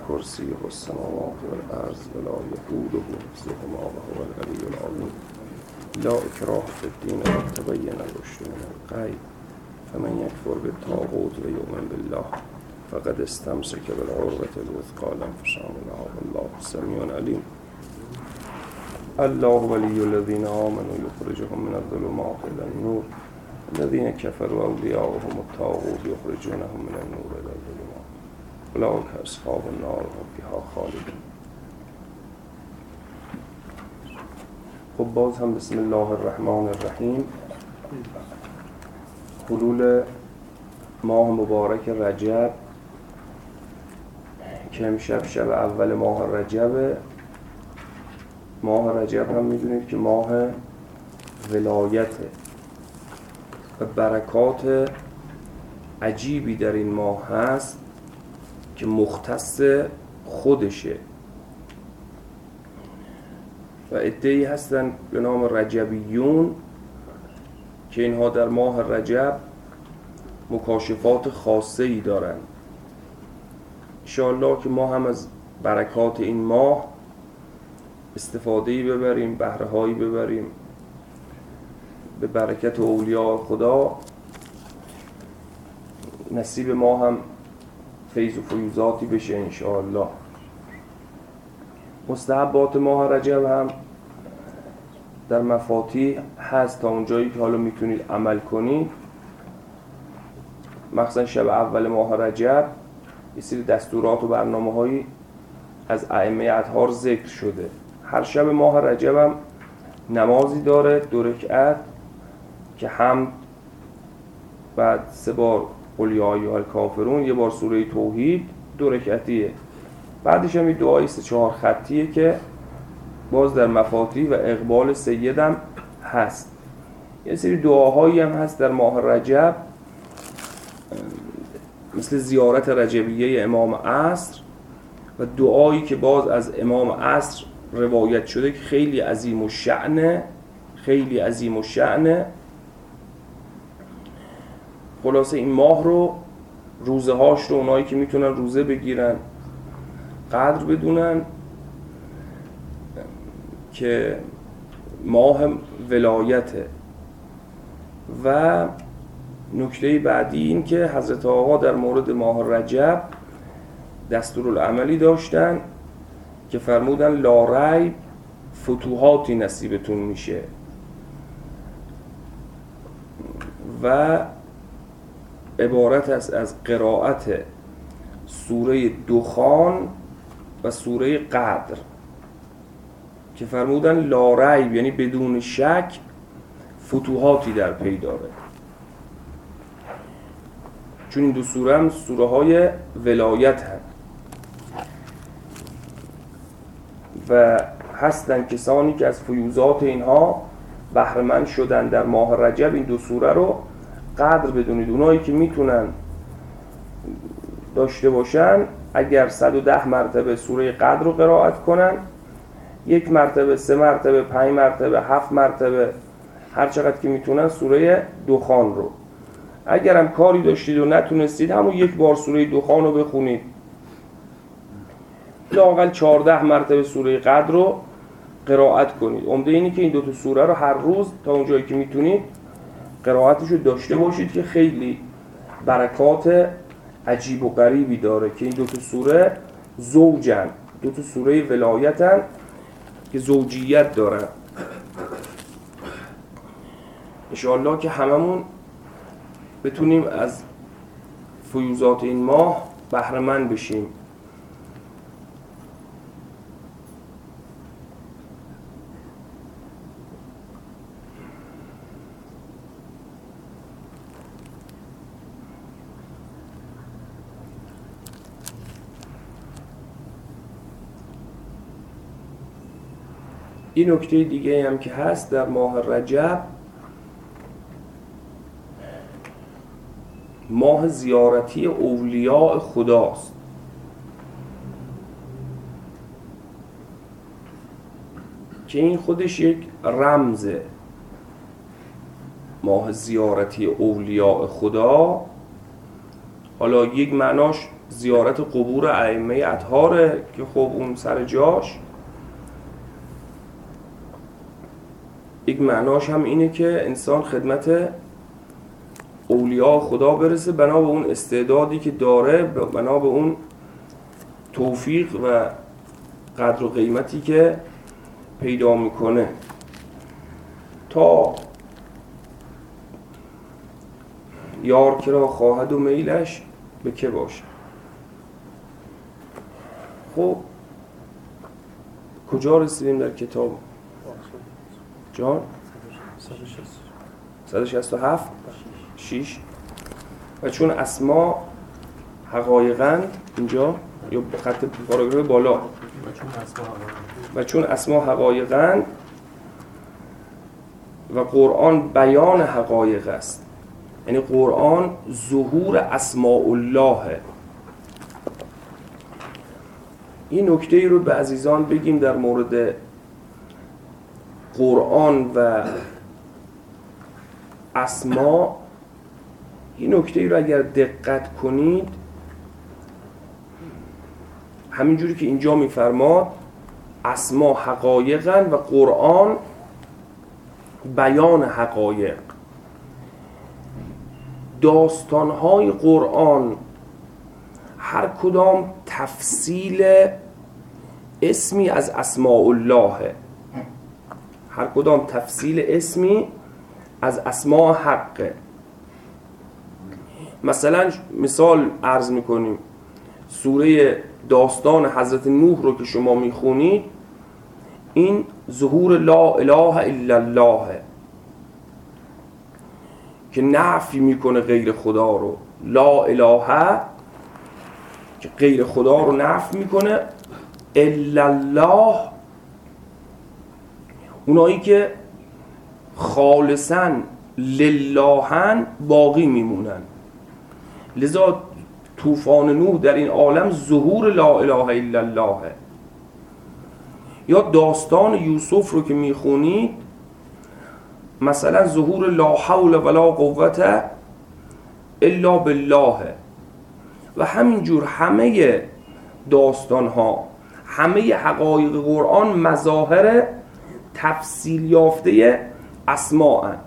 کرسیه السماوات والارض ولا یئوده حفظهما وهو العلی العظیم. لا اکراه فی الدین قد تبین الرشد من الغی فمن یکفر بالطاغوت و یؤمن بالله فقد استمسک بالعروة الوثقی لا انفصام لها والله سمیع علیم. الله ولی الذین آمنوا یخرجهم من الظلمات الی النور الذین کفروا اولیاؤهم الطاغوت یخرجونهم من النور الی الظلمات اولئک اصحاب النار هم فیها خالدون. خب باز هم بسم الله الرحمن الرحیم. حلول ماه مبارک رجب که امشب شب اول ماه رجبه. ماه رجب هم میدونید که ماه ولایته و برکات عجیبی در این ماه هست که مختص خودشه و عده‌ای هستن به نام رجبیون که اینها در ماه رجب مکاشفات خاصه‌ای دارن. انشاءالله که ما هم از برکات این ماه استفاده‌ای ببریم، بهره‌هایی ببریم، به برکت اولیاء خدا نصیب ما هم فیض و فیوزاتی بشه انشاءالله. مستحبات ماه رجب هم در مفاتیح هست تا اونجایی که حالا میتونید عمل کنید. مخصوصا شب اول ماه رجب یه سری دستورات و برنامه‌هایی از ائمه اطهار ذکر شده. هر شب ماه رجب هم نمازی داره 2 رکعت که هم بعد 3 بار قل یا ایها الکافرون، 1 بار سوره توحید 2 رکعتیه. بعدش هم دعای 3-4 خطیه که باز در مفاتیح و اقبال سیدم هست. یه سری دعاهایی هم هست در ماه رجب مثل زیارت رجبیه امام عصر و دعایی که باز از امام عصر روایت شده که خیلی عظیم الشأنه، خیلی عظیم الشأنه. خلاصه این ماه رو، روزه هاش رو اونایی که میتونن روزه بگیرن قدر بدونن که ماه ولایته. و نکته بعدی این که حضرت آقا در مورد ماه رجب دستورالعملی داشتن که فرمودن لا ریب فتوحاتی نصیبتون میشه و عبارت است از قرائت سوره دخان و سوره قدر که فرمودن لا ریب یعنی بدون شک فتوحاتی در پی داره، چون این 2 سوره هم سوره های ولایت هست و هستن کسانی که از فیوزات اینها بهره‌مند شدن در ماه رجب. این 2 سوره رو قدر بدونید. اونایی که میتونن داشته باشن اگر 110 مرتبه سوره قدر رو قرائت کنن، 1 مرتبه، 3 مرتبه، 5 مرتبه، 7 مرتبه، هر چقدر که میتونن سوره دخان رو. اگر هم کاری داشتید و نتونستید همون 1 بار سوره دخان رو بخونید. لااقل 14 مرتبه سوره قدر رو قرائت کنید. عمده اینه که این 2 سوره رو هر روز تا اونجایی که میتونید قرائتش رو داشته باشید که خیلی برکات عجیب و غریبی داره که این 2 سوره زوجن، 2 سوره ولایتن که زوجیت دارن. انشاءالله که هممون بتونیم از فیوزات این ماه بهره‌مند بشیم. این نکته دیگه هم که هست در ماه رجب، ماه زیارتی اولیاء خداست. که این خودش یک رمزه. ماه زیارتی اولیاء خدا، حالا یک معناش زیارت قبور ائمه اطهاره که خب اون سر جاش. یک معناش هم اینه که انسان خدمت اولیاء خدا برسه بنا به اون استعدادی که داره، بنا به اون توفیق و قدر و قیمتی که پیدا میکنه، تا یار کرا خواهد و میلش به که باشه. خب کجا رسیدیم در کتاب؟ جان 167 6. و چون اسما حقایقند اینجا یا خط پاراگراف بالا، و چون اسما حقایقند و قرآن بیان حقایق است، یعنی قرآن ظهور اسماء الله. این نکته ای رو به عزیزان بگیم در مورد قرآن و اسما. این نکته ای رو اگر دقت کنید، همینجوری که اینجا میفرماد اسما حقایقن و قرآن بیان حقایق، داستانهای قرآن هر کدام تفصیل اسمی از اسماء الله، هر کدام تفصیل اسمی از اسماء حقه. مثلا مثال عرض میکنیم، سوره داستان حضرت نوح رو که شما میخونید، این ظهور لا اله الا الله که نفی میکنه غیر خدا رو، لا اله که غیر خدا رو نفی میکنه، الا الله اونایی که خالصاً للهن باقی میمونن. لذا طوفان نوح در این عالم ظهور لا اله الا الله. یا داستان یوسف رو که میخونید، مثلا ظهور لا حول ولا قوة الا بالله. و همینجور همه داستان ها، همه حقایق قرآن مظاهر تفصیل یافته اسماء هستند.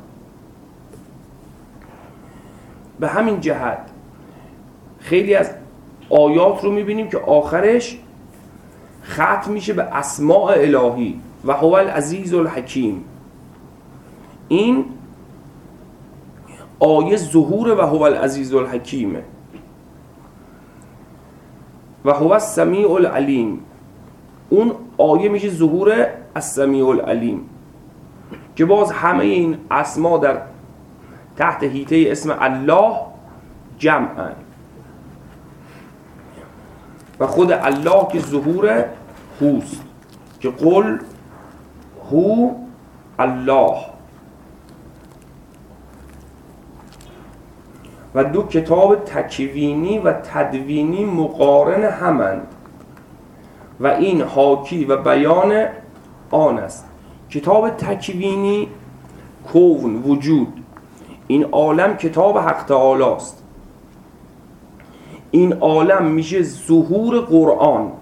به همین جهت خیلی از آیات رو میبینیم که آخرش ختم میشه به اسماء الهی و هو العزیز الحکیم. این آیه ظهور و هو العزیز الحکیمه و هو السمیع العلیم. اون آیه میشه ظهور السمیع العلیم که باز همه این اسما در تحت حیطه اسم الله جمعن و خود الله که ظهور هوست که قل هو الله. و دو کتاب تکوینی و تدوینی مقارن همند و این حاکی و بیان آن است. کتاب تکوینی کون، وجود، این عالم کتاب حق تعالی است. این عالم میشه ظهور قرآن،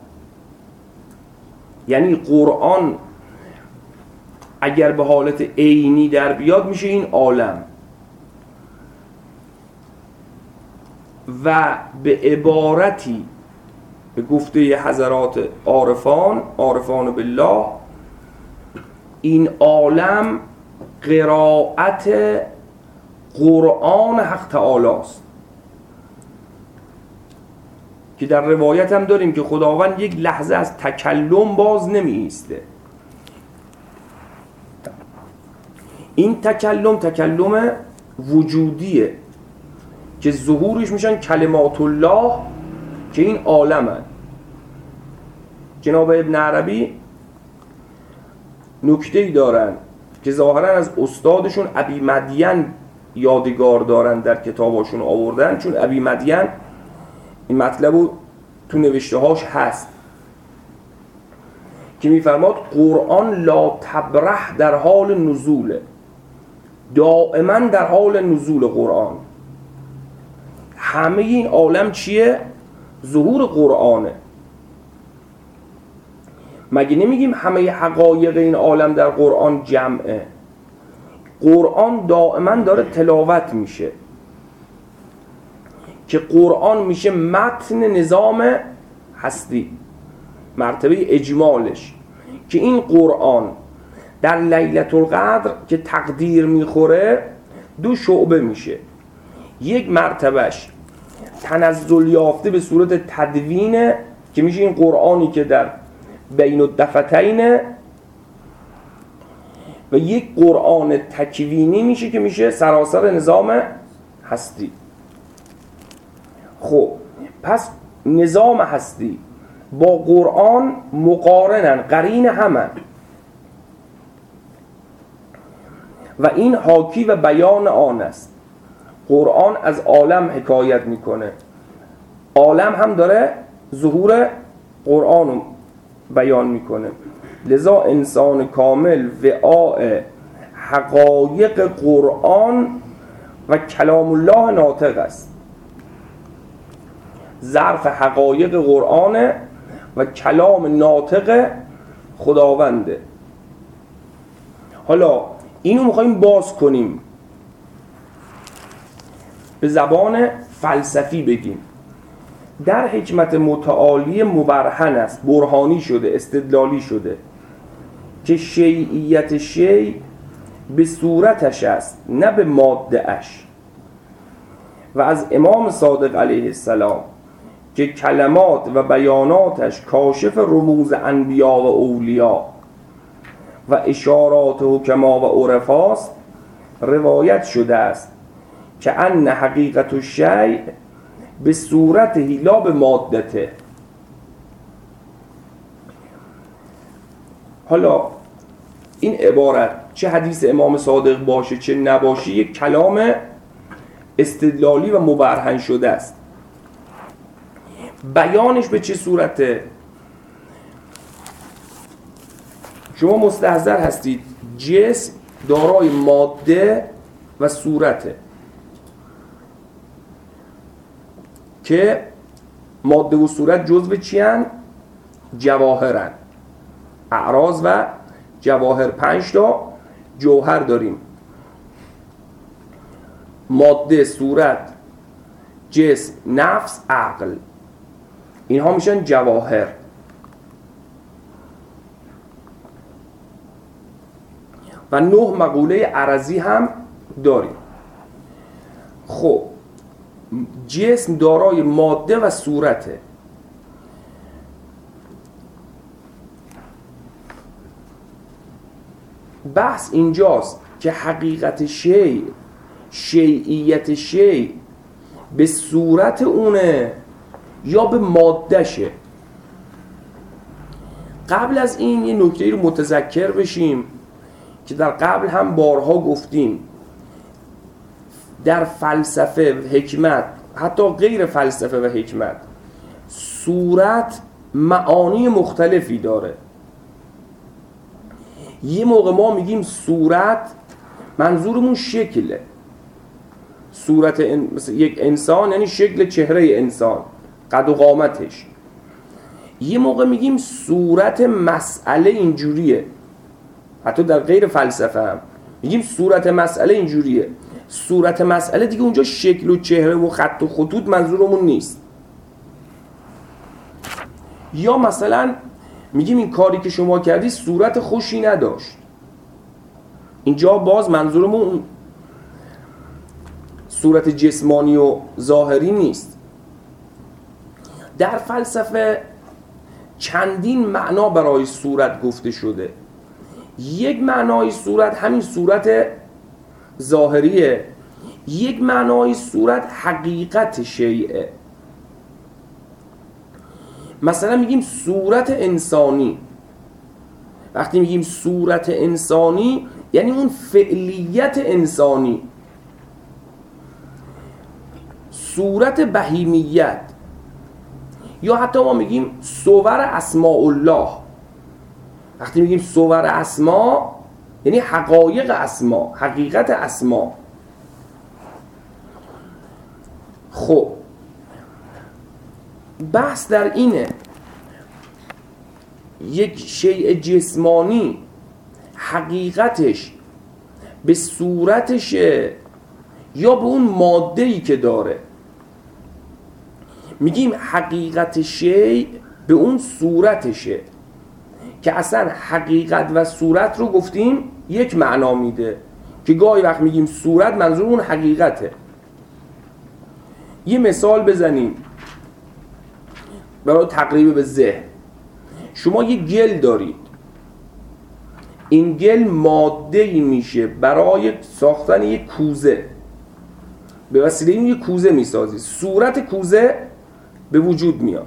یعنی قرآن اگر به حالت عینی در بیاد میشه این عالم. و به عبارتی به گفته حضرات عارفان بالله، این عالم قرائت قرآن حق تعالی است که در روایت هم داریم که خداوند یک لحظه از تکلم باز نمی ایسته. این تکلم وجودیه که ظهورش میشن کلمات الله که این عالمن. جناب ابن عربی نکته‌ای دارن که ظاهرا از استادشون ابی مدین یادگار دارن، در کتاباشون آوردن، چون ابی مدین این مطلب تو نوشته هاش هست که میفرماد قرآن لا تبرح در حال نزوله، دائما در حال نزول قرآن. همه این عالم چیه؟ ظهور قرآنه. مگه نمیگیم همه حقایق این عالم در قرآن جمعه؟ قرآن دائما داره تلاوت میشه که قرآن میشه متن نظام هستی، مرتبه اجمالش، که این قرآن در لیلة القدر که تقدیر میخوره دو شعبه میشه. یک مرتبهش تنزل یافته به صورت تدوینه که میشه این قرآنی که در بین الدفتینه، و یک قرآن تکوینی میشه که میشه سراسر نظام هستی. خب پس نظام هستی با قرآن مقارنن، قرین همن، و این حاکی و بیان آن است. قرآن از عالم حکایت میکنه، عالم هم داره ظهور قرآن رو بیان میکنه. لذا انسان کامل وعاء حقایق قرآن و کلام الله ناطق است. ظرف حقایق قرآن و کلام ناطق خداونده. حالا اینو میخواییم باز کنیم، به زبان فلسفی بگیم. در حکمت متعالی مبرهن است، برهانی شده، استدلالی شده که شیعیت شیء به صورتش است نه به ماده اش، و از امام صادق علیه السلام که کلمات و بیاناتش کاشف رموز انبیا و اولیا و اشارات حکما و عرفاست روایت شده است که ان حقیقت الشیء به صورته لا به مادته. حالا این عبارت چه حدیث امام صادق باشه چه نباشه یک کلام استدلالی و مبرهن شده است. بیانش به چه صورته؟ شما مستحضر هستید جسم دارای ماده و صورته که ماده و صورت جزو چی هن؟ جواهرن. اعراض و جواهر 5 تا جوهر داریم: ماده، صورت، جسم، نفس، عقل. اینها میشن جواهر. و 9 مقوله عرضی هم داریم. خب جسم دارای ماده و صورته. بحث اینجاست که حقیقت شیء، شیعیت شیء به صورت اونه یا به ماده شه. قبل از این یه نکته رو متذکر بشیم که در قبل هم بارها گفتیم. در فلسفه و حکمت، حتی غیر فلسفه و حکمت، صورت معانی مختلفی داره. یه موقع ما میگیم صورت، منظورمون شکله. صورت مثل یک انسان یعنی شکل چهره انسان، قد و قامتش. یه موقع میگیم صورت مسئله اینجوریه، حتی در غیر فلسفه هم میگیم صورت مسئله اینجوریه. صورت مسئله دیگه اونجا شکل و چهره و خط و خطوط منظورمون نیست. یا مثلا میگیم این کاری که شما کردی صورت خوشی نداشت. اینجا باز منظورمون صورت جسمانی و ظاهری نیست. در فلسفه چندین معنا برای صورت گفته شده. یک معنای صورت همین صورت ظاهریه، یک معنای صورت حقیقت شیء. مثلا میگیم صورت انسانی. وقتی میگیم صورت انسانی یعنی اون فعلیت انسانی. صورت بهیمیت، یا حتی ما میگیم صور اسماء الله. وقتی میگیم صور اسما یعنی حقایق اسما، حقیقت اسما. خب بحث در اینه یک شیء جسمانی حقیقتش به صورتشه یا به اون ماده‌ای که داره. میگیم حقیقت شیء به اون صورتشه که اصلا حقیقت و صورت رو گفتیم یک معنا میده که گاهی وقت میگیم صورت منظور اون حقیقته. یه مثال بزنیم برای تقریب به ذهن. شما یه گل دارید، این گل ماده‌ای میشه برای ساختن یک کوزه، به وسیله این یک کوزه میسازی، صورت کوزه به وجود میاد.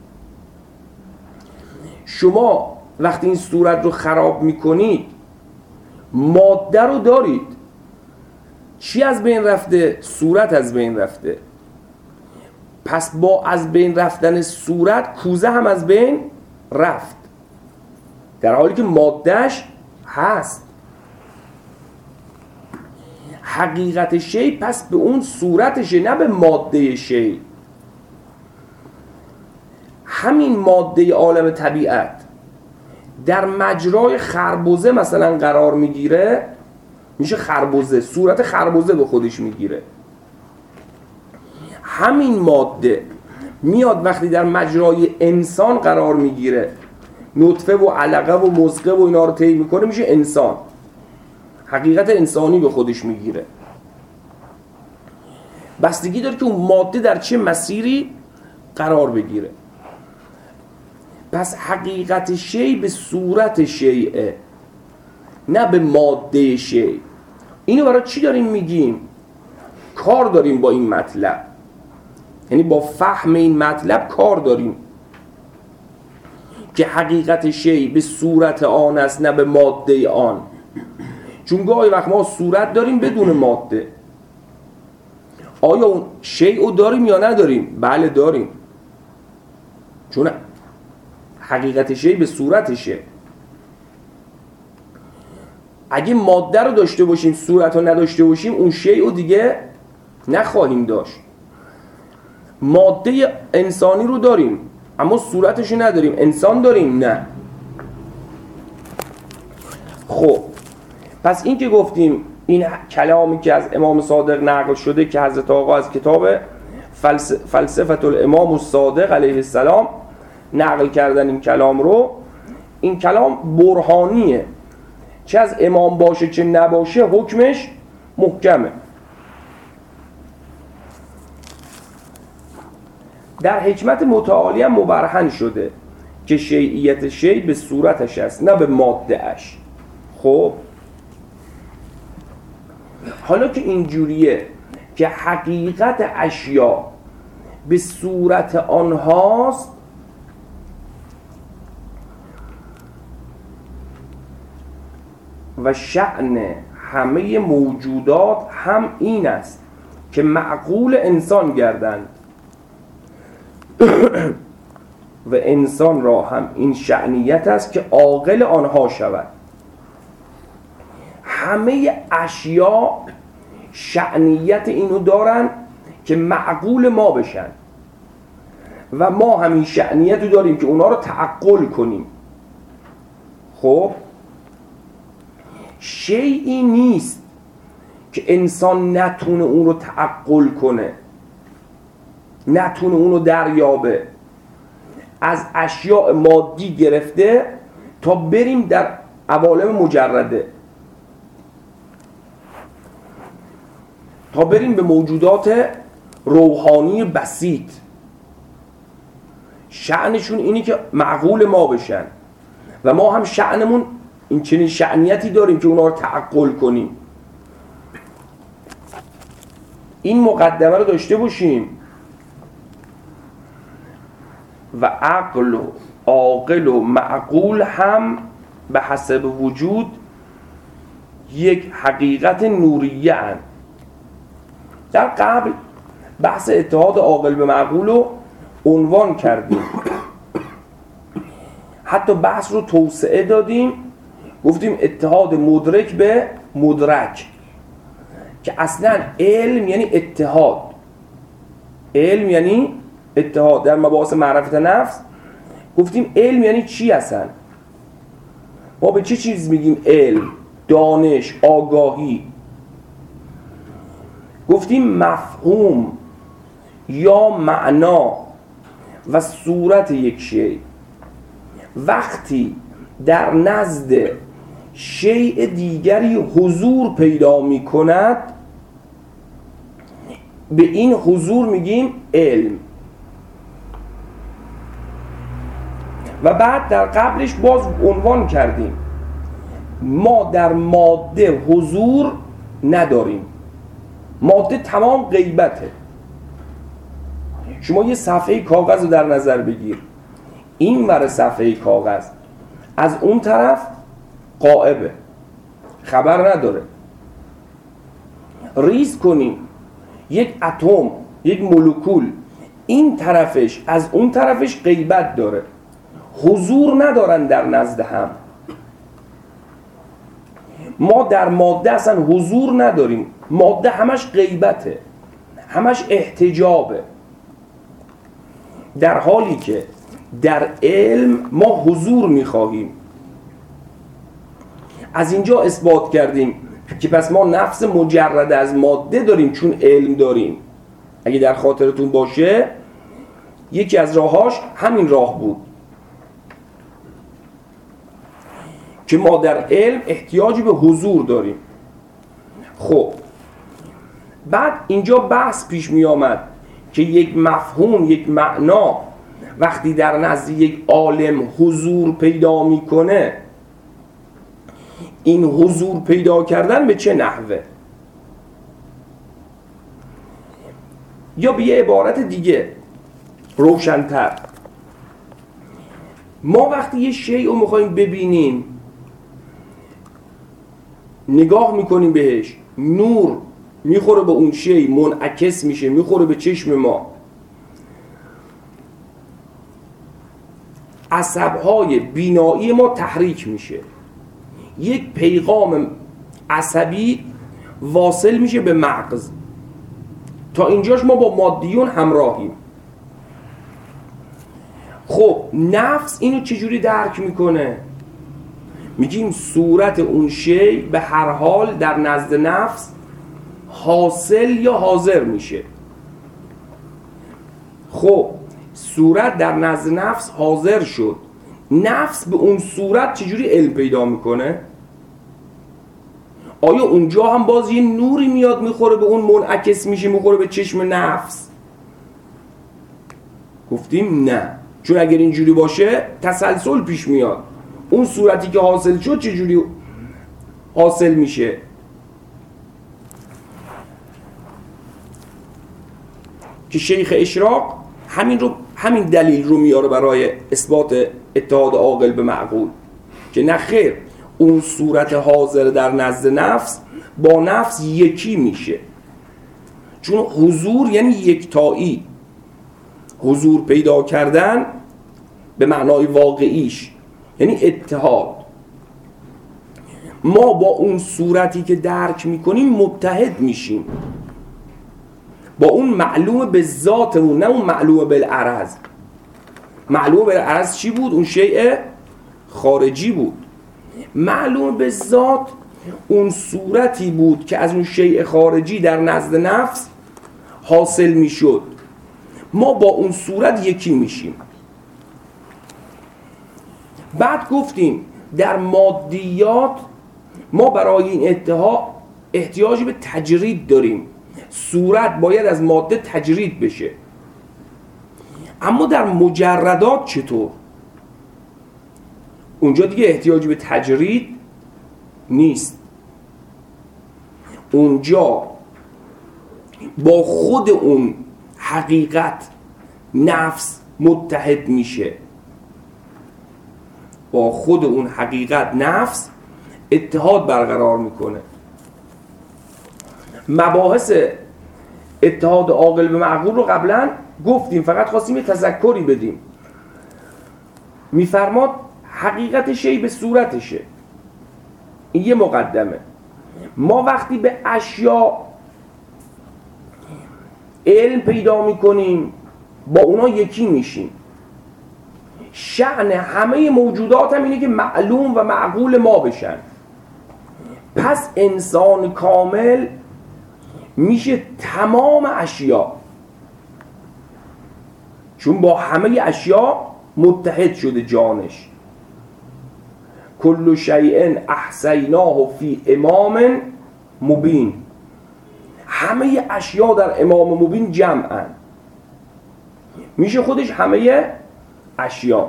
شما وقتی این صورت رو خراب میکنید ماده رو دارید، چی از بین رفته؟ صورت از بین رفته. پس با از بین رفتن صورت کوزه هم از بین رفت، در حالی که مادهش هست. حقیقت شی پس به اون صورتشه، نه به ماده شی. همین ماده عالم طبیعت در مجرای خربزه مثلا قرار میگیره، میشه خربزه، صورت خربزه به خودش میگیره. همین ماده میاد وقتی در مجرای انسان قرار میگیره، نطفه و علقه و مضغه و اینا رو طی میکنه، میشه انسان، حقیقت انسانی به خودش میگیره. بستگی داره که اون ماده در چه مسیری قرار بگیره. پس حقیقت شی به صورت شیء، نه به ماده شی. اینو برای چی داریم میگیم؟ کار داریم با این مطلب، یعنی با فهم این مطلب کار داریم که حقیقت شی به صورت آن است نه به ماده آن. چون گاهی وقت ما صورت داریم بدون ماده. آیا اون شیء رو داریم یا نداریم؟ بله داریم، چون حقیقت شی به صورتشه. اگه ماده رو داشته باشیم صورت رو نداشته باشیم اون شیء رو دیگه نخواهیم داشت. ماده انسانی رو داریم اما صورتش رو نداریم. انسان داریم؟ نه. خب پس این که گفتیم این کلامی که از امام صادق نقل شده که حضرت آقا از کتاب فلسفه الامام الصادق علیه السلام نقل کردن این کلام رو، این کلام برهانیه، چه از امام باشه چه نباشه حکمش محکمه. در حکمت متعالی هم مبرهن شده که شیعیت شی به صورتش است نه به ماده اش. خب حالا که اینجوریه که حقیقت اشیا به صورت آنهاست، و شأن همه موجودات هم این است که معقول انسان گردند و انسان را هم این شأنیت است که عاقل آنها شود. همه اشیا شأنیت اینو دارن که معقول ما بشن و ما همین شأنیت رو داریم که اونا رو تعقل کنیم. خب شیئی نیست که انسان نتونه اون رو تعقل کنه، نتونه اون رو دریابه. از اشیاء مادی گرفته تا بریم در عوالم مجرده، تا بریم به موجودات روحانی بسیط، شأنشون اینی که معقول ما بشن و ما هم شأنمون این چنین شأنیتی داریم که اونا رو تعقل کنیم. این مقدمه رو داشته باشیم. و عقل و عاقل و معقول هم به حسب وجود یک حقیقت نوریه هستند. در قبل بحث اتحاد عاقل به معقول رو عنوان کردیم، حتی بحث رو توسعه دادیم، گفتیم اتحاد مدرک به مدرک، که اصلا علم یعنی اتحاد، علم یعنی اتحاد در مباحث معرفت نفس گفتیم علم یعنی چی اصلا؟ ما به چه چیز میگیم علم؟ دانش، آگاهی. گفتیم مفهوم یا معنا و صورت یک شیء وقتی در نزد شیء دیگری حضور پیدا می کند، به این حضور میگیم علم. و بعد در قبلش باز عنوان کردیم ما در ماده حضور نداریم، ماده تمام غیبته. شما یه صفحه کاغذ رو در نظر بگیر، این ور صفحه کاغذ از اون طرف غائبه، خبر نداره. ریز کنیم یک اتم، یک مولکول، این طرفش از اون طرفش غیبت داره، حضور ندارن در نزد هم. ما در ماده اصلا حضور نداریم، ماده همش غیبته، همش احتجابه، در حالی که در علم ما حضور میخواهیم. از اینجا اثبات کردیم که پس ما نفس مجرد از ماده داریم چون علم داریم. اگه در خاطرتون باشه یکی از راهاش همین راه بود که ما در علم احتیاجی به حضور داریم. خب بعد اینجا بحث پیش می آمد که یک مفهوم، یک معنا وقتی در نزد یک عالم حضور پیدا میکنه، این حضور پیدا کردن به چه نحوه؟ یا به یه عبارت دیگه روشن‌تر، ما وقتی یه شیء رو میخوایم ببینیم، نگاه میکنیم بهش، نور میخوره به اون شیء، منعکس میشه، میخوره به چشم ما، عصبهای بینایی ما تحریک میشه، یک پیغام عصبی واصل میشه به مغز. تا اینجاش ما با مادیون همراهیم. خب نفس اینو چجوری درک میکنه؟ میگیم صورت اون شی به هر حال در نزد نفس حاصل یا حاضر میشه. خب صورت در نزد نفس حاضر شد، نفس به اون صورت چجوری علم پیدا میکنه؟ آیا اونجا هم باز یه نوری میاد میخوره به اون، منعکس میشه میخوره به چشم نفس؟ گفتیم نه، چون اگر اینجوری باشه تسلسل پیش میاد. اون صورتی که حاصل شد چجوری حاصل میشه؟ که شیخ اشراق همین دلیل رو میاره برای اثبات اتحاد عاقل به معقول، که نه خیر، اون صورت حاضر در نزد نفس با نفس یکی میشه، چون حضور یعنی یکتایی، حضور پیدا کردن به معنای واقعیش یعنی اتحاد. ما با اون صورتی که درک میکنیم متحد میشیم، با اون معلوم به ذاتمون، نه اون معلوم بالعرض. معلوم بالعرض چی بود؟ اون شیء خارجی بود. معلوم به ذات اون صورتی بود که از اون شیء خارجی در نزد نفس حاصل میشد. ما با اون صورت یکی میشیم. بعد گفتیم در مادیات ما برای این اتحاد احتیاجی به تجرید داریم، صورت باید از ماده تجرید بشه. اما در مجردات چطور؟ اونجا دیگه احتیاجی به تجرید نیست، اونجا با خود اون حقیقت نفس متحد میشه، با خود اون حقیقت نفس اتحاد برقرار میکنه. مباحث اتحاد عاقل به معقول رو قبلا گفتیم، فقط خواستیم یه تذکری بدیم. میفرماد حقیقت شی به صورتشه، این یه مقدمه. ما وقتی به اشیاء علم پیدا میکنیم با اونا یکی میشیم. شأن همه موجودات هم اینه که معلوم و معقول ما بشن. پس انسان کامل میشه تمام اشیا، چون با همه اشیا متحد شده جانش. کل شیء احصیناه فی امام مبین. همه اشیا در امام مبین جمعن، میشه خودش همه اشیا.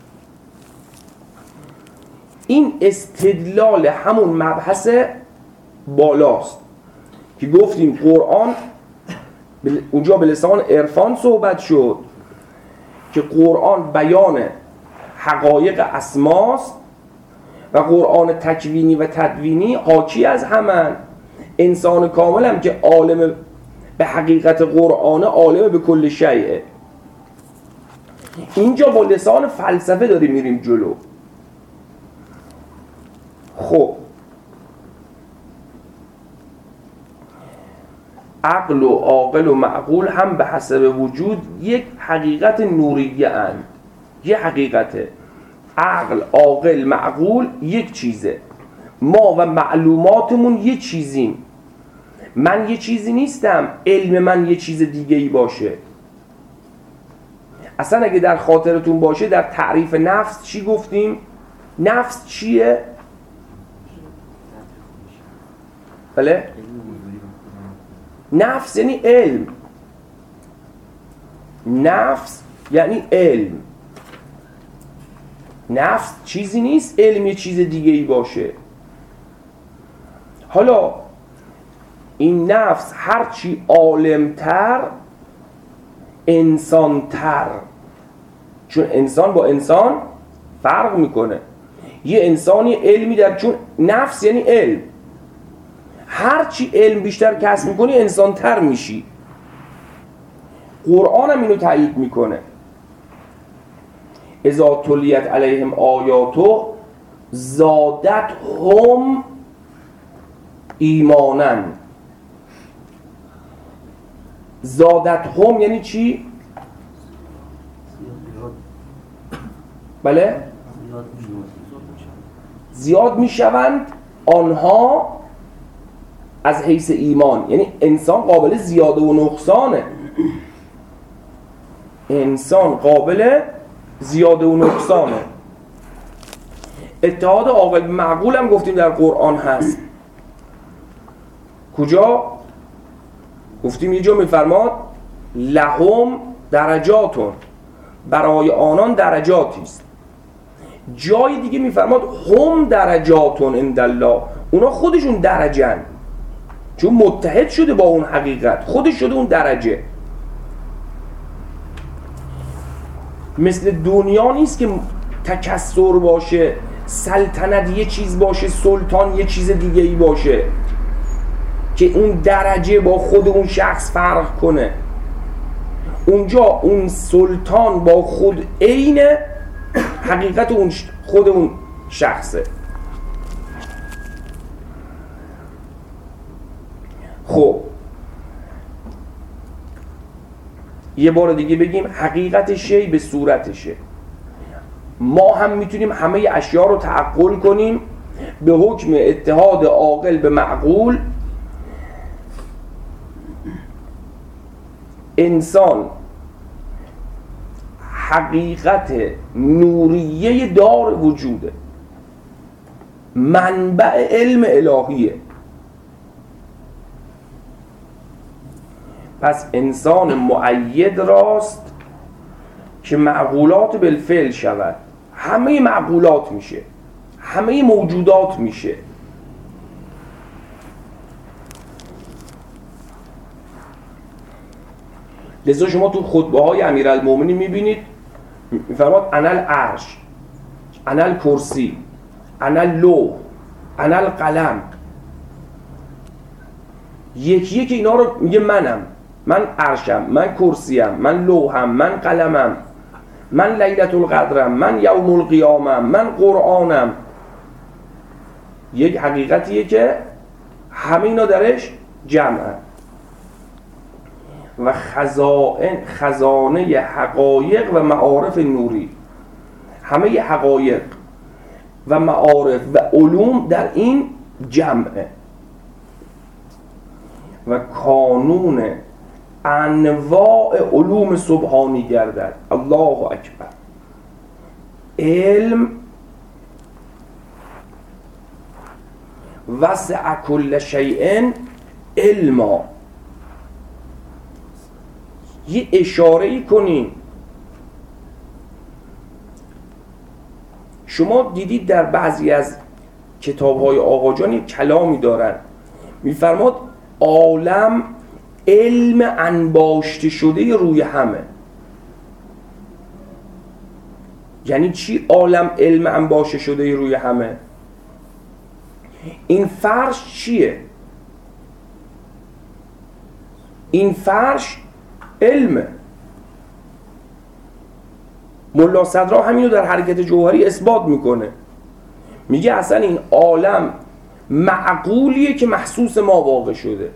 این استدلال همون مبحث بالاست که گفتیم قرآن اونجا به لسان عرفان صحبت شد که قرآن بیان حقایق اسماست و قرآن تکوینی و تدوینی حاکی از همن. انسان کامل هم که عالم به حقیقت قرآن، عالم به کل شیء. اینجا با لسان فلسفه داریم میریم جلو. خب عقل و عاقل و معقول هم به حسب وجود یک حقیقت نوریه اند. یک حقیقته. عقل، عاقل، معقول یک چیزه. ما و معلوماتمون یک چیزیم. من یه چیزی نیستم، علم من یه چیز دیگه ای باشه. اصلا اگه در خاطرتون باشه در تعریف نفس چی گفتیم؟ نفس چیه؟ بله؟ نفس یعنی علم. نفس یعنی علم. نفس چیزی نیست علم یه چیز دیگه ای باشه. حالا این نفس هرچی عالمتر انسانتر، چون انسان با انسان فرق میکنه. یه انسانی علمی در، چون نفس یعنی علم، هرچی علم بیشتر کسب میکنی انسانتر میشی. قرآن هم اینو تایید میکنه. اذا تلیت علیهم آیاتو زادتهم ایمانا. زادتهم یعنی چی؟ بله؟ زیاد میشوند آنها از حیث ایمان. یعنی انسان قابل زیاده و نقصانه. انسان قابل زیاده و نقصانه. اتحاد عاقل به معقول هم گفتیم در قرآن هست. کجا؟ گفتیم یه جا میفرماد لهم درجاتون، برای آنان درجاتی است. جای دیگه میفرماد هم درجاتون عند الله، اونا خودشون درجن، چون متحد شده با اون حقیقت، خودش شده اون درجه. مثل دنیا نیست که تکثر باشه، سلطنت یه چیز باشه، سلطان یه چیز دیگه ای باشه که اون درجه با خود اون شخص فرق کنه. اونجا اون سلطان با خود عین حقیقت اون خود اون شخصه. خب یه بار دیگه بگیم حقیقت شی به صورتشه. ما هم میتونیم همه اشیا رو تعقل کنیم به حکم اتحاد عاقل به معقول. انسان حقیقت نوریه دار وجوده، منبع علم الهیه. پس انسان مؤید راست که معقولات بالفعل شود. همه معقولات میشه، همه موجودات میشه. لذا شما تو خطبه های امیرالمومنین میبینید میفرماد انا العرش، انا الکرسی، انا اللوح، انا القلم. یکی یکی اینا رو میگه منم، من عرشم، من کرسیم، من لوحم، من قلمم، من لیلة القدرم، من یوم القیامم، من قرآنم. یک حقیقتیه که همه اینا درش جمعن. و خزانه حقایق و معارف نوری. همه حقایق و معارف و علوم در این جمعه و کانون انواع علوم سبحانی گردد. الله اکبر. علم وسع کل شیء علما. یه اشاره کنین. شما دیدید در بعضی از کتاب‌های آقا جان یک کلامی دارن، می‌فرماد عالم علم انباشته شده روی همه. یعنی چی عالم علم انباشته شده روی همه؟ این فرش چیه؟ این فرش علمه. ملا صدرا همینو در حرکت جوهری اثبات میکنه، میگه اصلا این عالم معقولیه که محسوس ما واقع شده.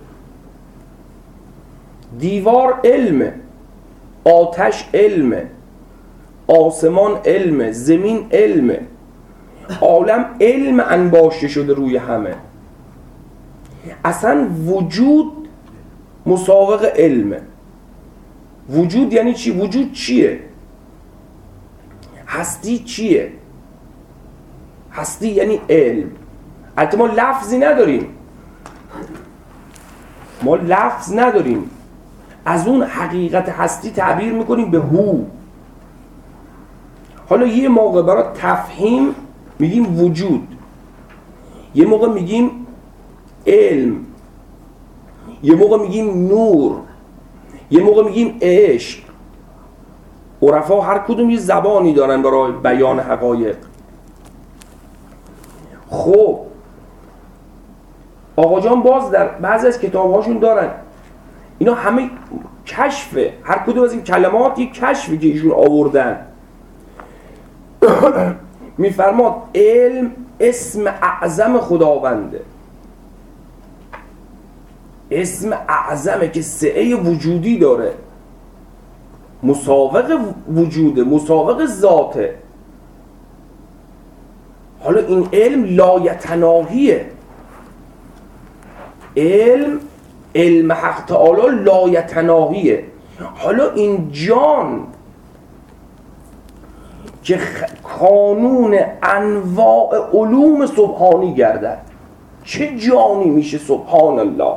دیوار علمه، آتش علمه، آسمان علمه، زمین علمه. عالم علم انباشته شده روی همه. اصلا وجود مساوق علمه. وجود یعنی چی؟ وجود چیه؟ هستی چیه؟ هستی یعنی علم. البته ما لفظی نداریم، ما لفظ نداریم، از اون حقیقت هستی تعبیر میکنیم به هو. حالا یه موقع برای تفهیم میگیم وجود، یه موقع میگیم علم، یه موقع میگیم نور، یه موقع میگیم عشق. عرفا هر کدوم یه زبانی دارن برای بیان حقایق. خب آقا جان باز در بعضی از کتاب‌هاشون دارن اینا همه کشفه، هر کدوم از این کلمات یک کشفی که ایشون آوردن. میفرماد علم اسم اعظم خداونده، اسم اعظمه که سعه وجودی داره، مساوق وجوده، مساوق ذاته. حالا این علم لایتناهیه. علم حق تعالی لایتناهیه. حالا این جان که کانون انواع علوم سبحانی گردد، چه جانی میشه سبحان الله.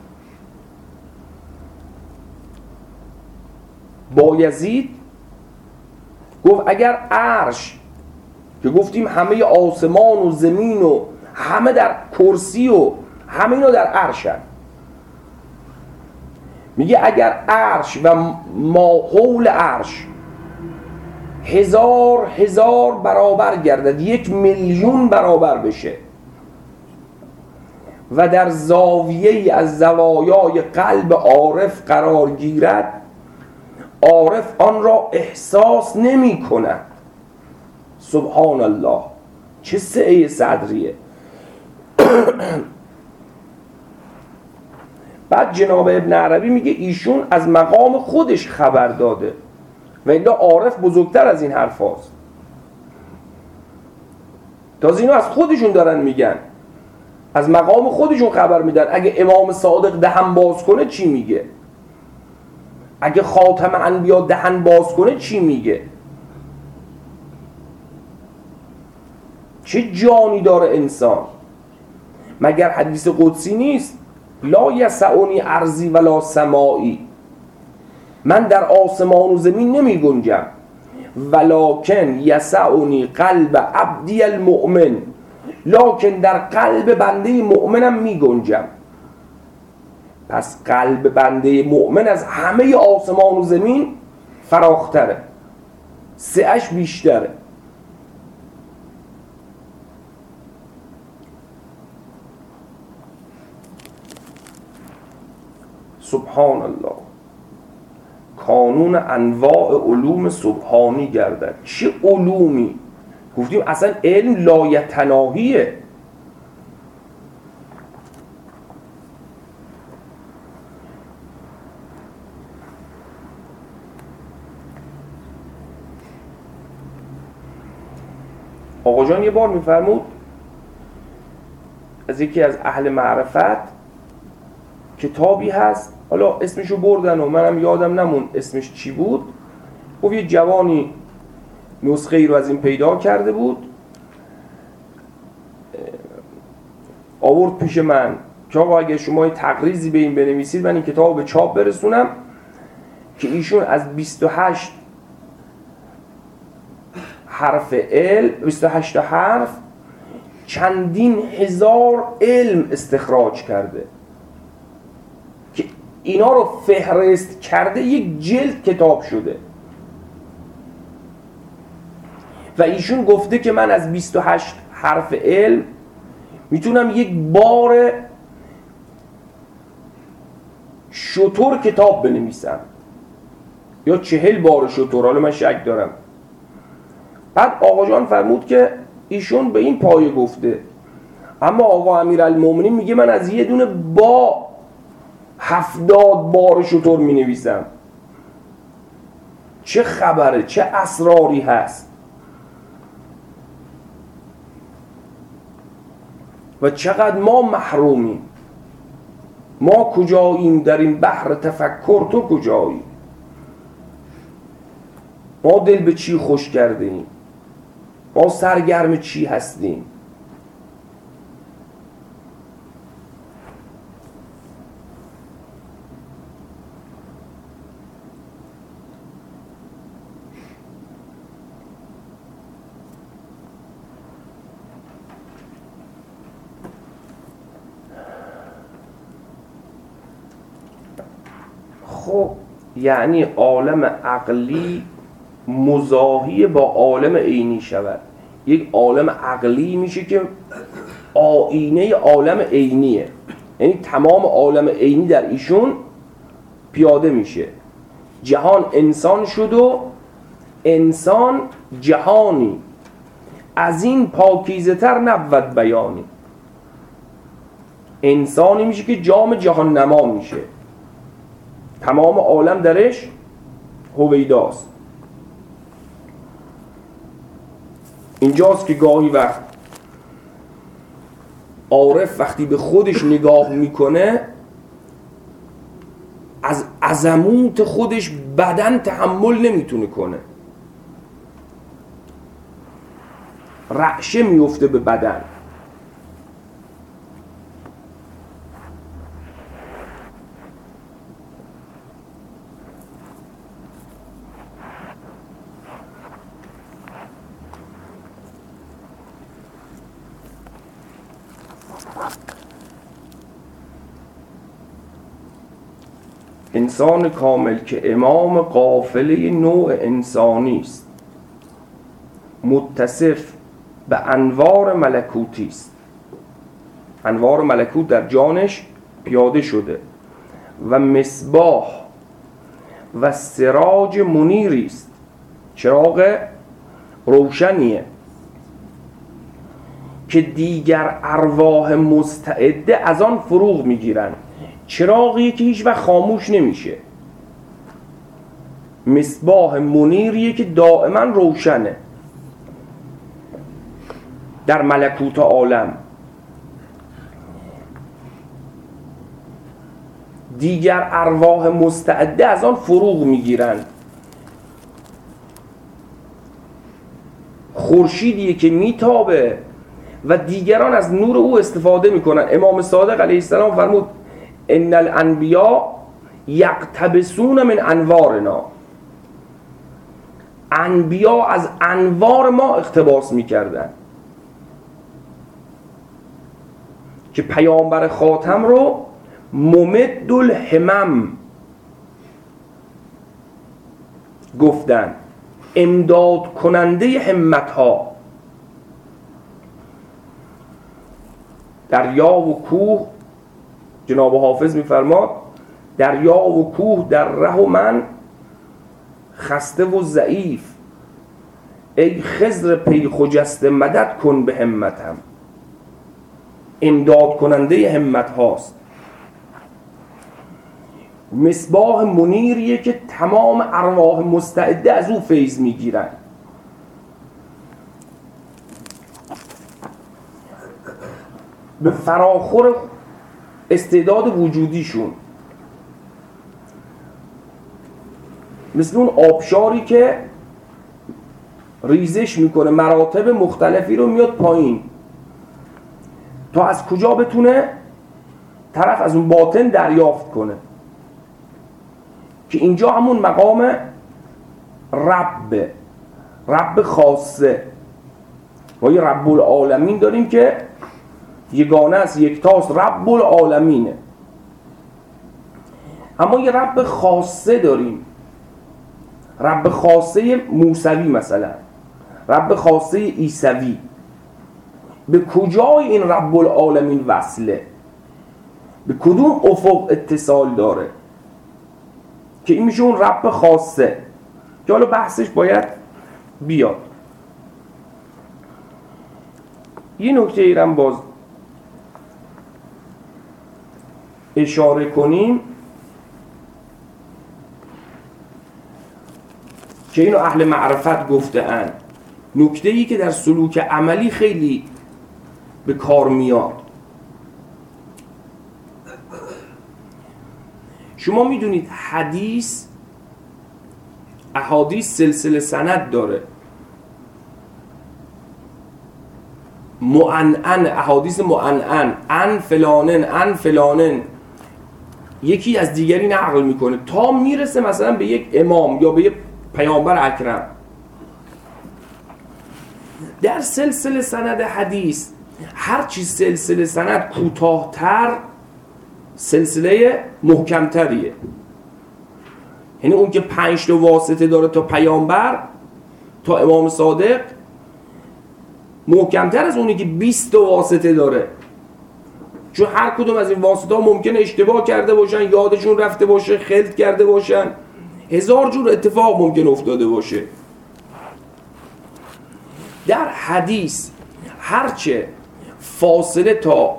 بایزید گفت اگر عرش که گفتیم همه آسمان و زمین و همه در کرسی و همه اینا در عرشن، میگه اگر عرش و ما حول عرش 1000 برابر گردد، 1,000,000 برابر بشه و در زاویه از زوایای قلب عارف قرار گیرد، عارف آن را احساس نمی کند. سبحان الله، چه سعه صدریه. بعد جناب ابن عربی میگه ایشون از مقام خودش خبر داده و الا عارف بزرگتر از این حرف هاست. تازه اینو از خودشون دارن میگن، از مقام خودشون خبر میدن. اگه امام صادق دهن باز کنه چی میگه؟ اگه خاتم انبیا دهن باز کنه چی میگه؟ چه جانی داره انسان؟ مگر حدیث قدسی نیست؟ لا یسعنی ارضی ولا سمائی، من در آسمان و زمین نمی گنجم، ولکن یسعنی قلب عبدی المؤمن، لکن در قلب بنده مؤمنم می گنجم. پس قلب بنده مؤمن از همه آسمان و زمین فراختره، سعش بیشتره. سبحان الله. کانون انواع علوم سبحانی گردد. چه علومی؟ گفتیم اصلا علم لایتناهیه. آقا جان یه بار میفرمود از یکی از اهل معرفت کتابی هست، حالا اسمشو بردن و منم یادم نمون اسمش چی بود، گفت یه جوانی نسخه ای رو از این پیدا کرده بود، آورد پیش من که آقا اگه شما یه تقریضی به این بنویسید من این کتاب به چاپ برسونم، که ایشون از 28 حرف علم، 28 حرف چندین هزار علم استخراج کرده که اینا رو فهرست کرده، یک جلد کتاب شده. و ایشون گفته که من از 28 حرف علم میتونم یک بار شتر کتاب بنویسم یا 40 بار شتر، حالا من شک دارم. بعد آقا جان فرمود که ایشون به این پایه گفته، اما آقا امیرالمومنین میگه من از یه دونه با 70 بار شتر مینویسم. چه خبره؟ چه اسراری هست؟ و چقدر ما محرومیم. ما کجاییم در این بحر تفکر؟ تو کجایی؟ ما دل به چی خوش کرده ایم؟ ما سرگرم چی هستیم؟ خب یعنی عالم عقلی مزاحی با عالم عینی شود. یک عالم عقلی میشه که آینه عالم عینیه، یعنی تمام عالم عینی در ایشون پیاده میشه. جهان انسان شد و انسان جهانی، از این پاکیزه تر نبود بیانی. انسانی میشه که جام جهان نما میشه، تمام عالم درش هویداست. اینجاست که گاهی وقت عارف وقتی به خودش نگاه میکنه از عظمت خودش بدن تحمل نمیتونه کنه، رعشه میفته به بدن. انسان کامل که امام قافله نوع انسانی است، متصف به انوار ملکوتی است. انوار ملکوت در جانش پیاده شده و مصباح و سراج منیری است، چراغ روشنیه که دیگر ارواح مستعده از آن فروغ میگیرند. چراغیه که هیچ وقت خاموش نمیشه، مصباح منیریه که دائما روشنه در ملکوت عالم. دیگر ارواح مستعده از آن فروغ میگیرند. خورشیدیه که میتابه و دیگران از نور او استفاده میکنن. امام صادق علیه السلام فرمود ان الانبیاء یقتبسون من انوارنا. انبیا از انوار ما اقتباس میکردن که پیامبر خاتم رو ممد الهمم گفتن، امداد کننده همت ها. دریا و کوه، جناب حافظ میفرماد دریا و کوه در ره و من خسته و ضعیف، ای خضر پی خجسته مدد کن به همتم. امداد کننده همت هاست. مصباح منیریه که تمام ارواح مستعده از او فیض میگیرن. به فراخور استعداد وجودیشون، مثل اون آبشاری که ریزش میکنه مراتب مختلفی رو میاد پایین تا از کجا بتونه طرف از اون باطن دریافت کنه، که اینجا همون مقام رب خاصه. ما یه رب العالمین داریم که یگانه است، یکتاست، رب العالمینه. اما یه رب خاصه داریم، رب خاصه موسوی مثلا، رب خاصه عیسوی. به کجای این رب العالمین وصله؟ به کدوم افق اتصال داره؟ که این میشه اون رب خاصه که حالا بحثش باید بیاد. یه نکته ایرم باز اشاره کنیم که اینو اهل معرفت گفته اند، نکته ای که در سلوک عملی خیلی به کار میاد. شما میدونید احادیث سلسله سند داره، معنعن، احادیث معنعن، ان فلانن یکی از دیگری نقل میکنه تا میرسه مثلا به یک امام یا به یک پیامبر اکرم. در سلسله سند حدیث هرچی سلسله سند کوتاه‌تر سلسله محکمتریه. یعنی اون که 5 تا واسطه داره تا پیامبر تا امام صادق محکمتر از اونی که 20 تا واسطه داره، چون هر کدوم از این واسطه ها ممکنه اشتباه کرده باشن، یادشون رفته باشه، خلط کرده باشن، 1000 جور اتفاق ممکن افتاده باشه. در حدیث هرچه فاصله تا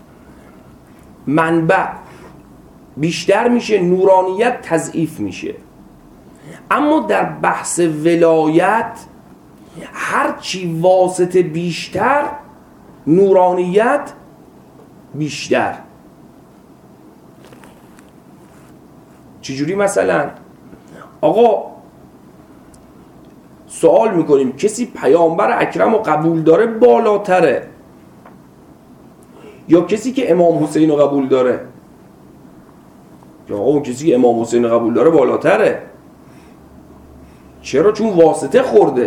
منبع بیشتر میشه نورانیت تضعیف میشه. اما در بحث ولایت هرچی واسطه بیشتر نورانیت بیشتر. چجوری؟ مثلا آقا سوال میکنیم کسی پیامبر اکرم رو قبول داره بالاتره یا کسی که امام حسین رو قبول داره؟ یا آقا اون کسی که امام حسین رو قبول داره بالاتره. چرا؟ چون واسطه خورده.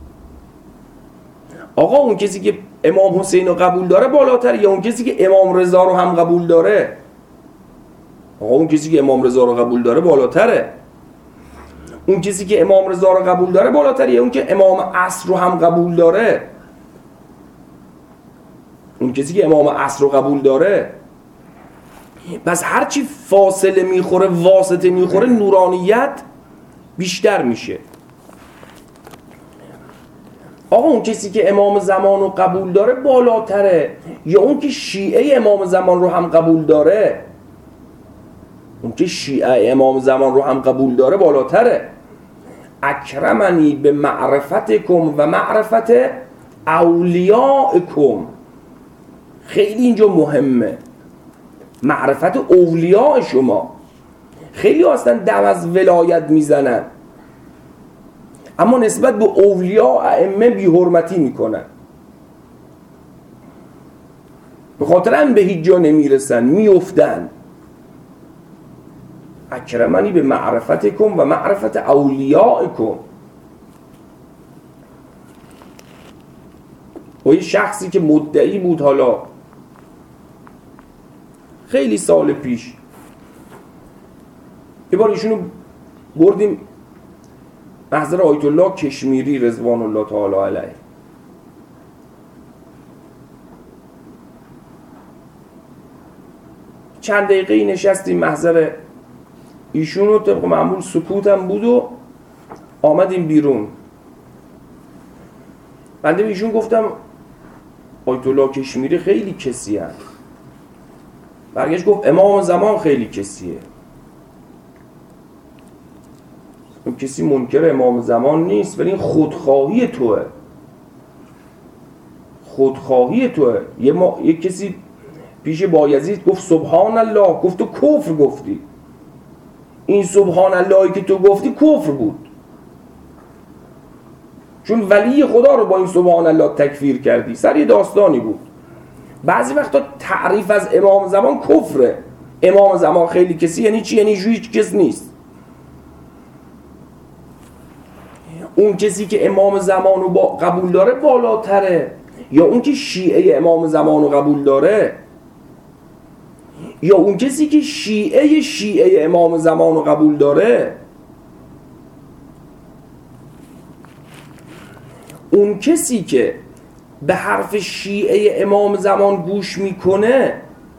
آقا اون کسی که امام حسین رو قبول داره بالاتره یا اون کسی که امام رضا رو هم قبول داره؟ آقا اون کسی که امام رضا رو قبول داره بالاتره. اون کسی که امام رضا رو قبول داره بالاتره یا اون که امام عصر رو هم قبول داره؟ اون کسی که امام عصر رو قبول داره. پس هرچی فاصله میخوره واسطه میخوره نورانیت بیشتر میشه. آقا اون کسی که امام زمان رو قبول داره بالاتره یا اون که شیعه امام زمان رو هم قبول داره؟ اون که شیعه امام زمان رو هم قبول داره بالاتره. اکرمنی به معرفتکم و معرفت اولیاءکم. خیلی اینجا مهمه، معرفت اولیاء شما. خیلی هستن دم از ولایت میزنن اما نسبت به اولیاء ائمه بی حرمتی میکنن، به خاطر هم به هیچ جا نمیرسن، میافتن. اکرمنی به معرفتکم و معرفت اولیاءکم. و یه شخصی که مدعی بود، حالا خیلی سال پیش یه بار ایشونو بردیم محضر آیت الله کشمیری رضوان الله تعالی علیه. چند دقیقه نشستیم محضر ایشونو، طبق معمول سکوت هم بود و آمدیم بیرون. بنده به ایشون گفتم آیت الله کشمیری خیلی کسی هست. برگشت گفت امام زمان خیلی کسیه. اون کسی منکر امام زمان نیست، ولی این خودخواهی توه. خودخواهی توه. یه کسی پیش بایزید گفت سبحان الله، گفت تو کفر گفتی. این سبحان اللهی که تو گفتی کفر بود، چون ولی خدا رو با این سبحان الله تکفیر کردی. سر یه داستانی بود. بعضی وقتا تعریف از امام زمان کفره. امام زمان خیلی کسی یعنی چی؟ یعنی هیچ کس نیست. اون کسی که امام زمان رو قبول داره بالاتره، یا اون که شیعه امام زمان رو قبول داره، یا اون کسی که شیعه امام زمان رو قبول داره. اون کسی که به حرف شیعه امام زمان گوش میکنه،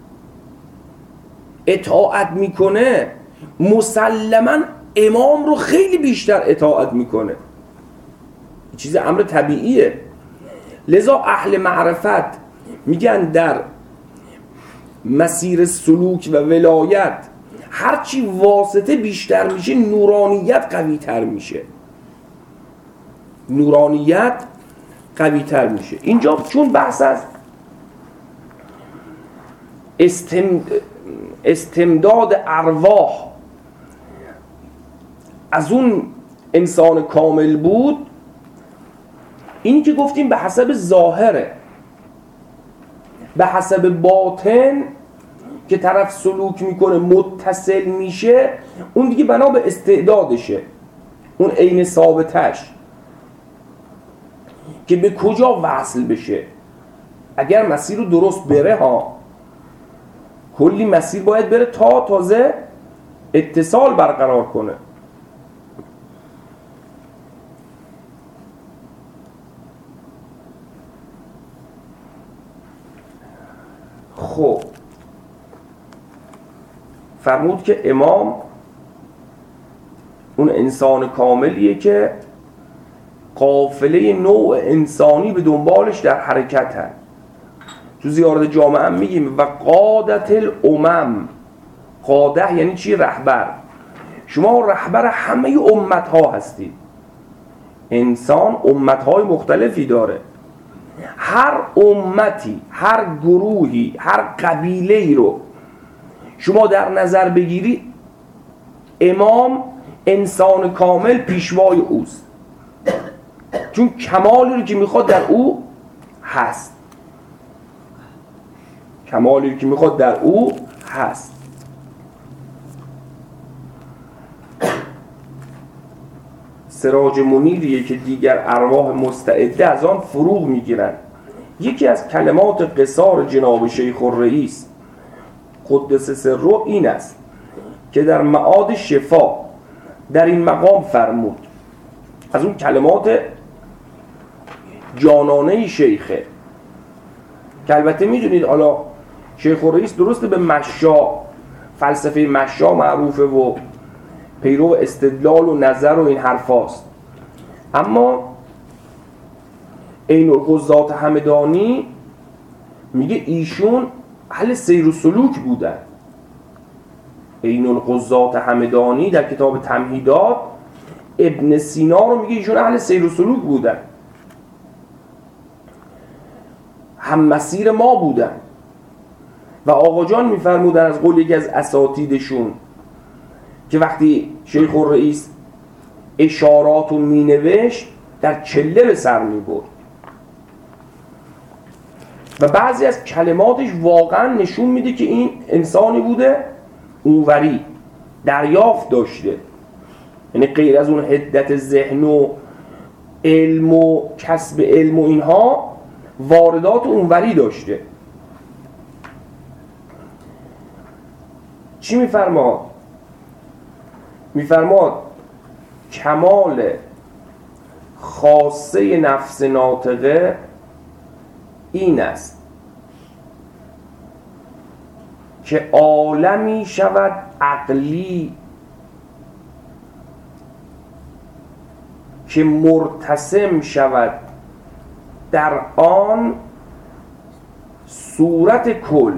اطاعت میکنه، مسلماً امام رو خیلی بیشتر اطاعت میکنه. این چیز امر طبیعیه. لذا اهل معرفت میگن در مسیر سلوک و ولایت هرچی واسطه بیشتر میشه نورانیت قوی تر میشه. نورانیت قوی تر میشه. اینجا چون بحث از استمداد ارواح از اون انسان کامل بود، اینی که گفتیم به حسب ظاهره. به حسب باطن که طرف سلوک میکنه متصل میشه، اون دیگه بنا به استعدادشه، اون عین ثابتش که به کجا وصل بشه. اگر مسیر رو درست بره ها، کلی مسیر باید بره تا تازه اتصال برقرار کنه. خب فرمود که امام اون انسان کاملیه که قافله نوع انسانی به دنبالش در حرکت هست. تو زیارت جامعه هم میگیم و قادت الامم. قاده یعنی چی؟ رهبر. شما رهبر همه امت ها هستید. انسان امت های مختلفی داره. هر امتی، هر گروهی، هر قبیله‌ای رو شما در نظر بگیری، امام انسان کامل پیشوای اوست، چون کمالی رو که میخواد در او هست. کمالی رو که میخواد در او هست. سراج منیریه که دیگر ارواح مستعده از آن فروغ میگیرند. یکی از کلمات قصار جناب شیخ الرئیس قدس سره این است که در معاد شفا در این مقام فرمود. از اون کلمات جانانه شیخه که البته میدونید حالا شیخ الرئیس درسته به مشا، فلسفه مشا معروفه و پیرو استدلال و نظر و این حرفاست، اما عین القضات همدانی میگه ایشون اهل سیر و سلوک بودن. عین القضات همدانی در کتاب تمهیدات ابن سینا رو میگه ایشون اهل سیر و سلوک بودن، هم مسیر ما بودن. و آقا جان میفرمودن از قول یکی از اساتیدشون که وقتی شیخ الرئیس اشارات رو مینوشت در چله به سر میبرد و بعضی از کلماتش واقعا نشون میده که این انسانی بوده اونوری دریافت داشته، یعنی غیر از اون حدت ذهن و علم و کسب علم و اینها واردات اونوری داشته. چی میفرماد؟ میفرماد کمال خاصه نفس ناطقه این است که عالمی شود عقلی که مرتسم شود در آن صورت کل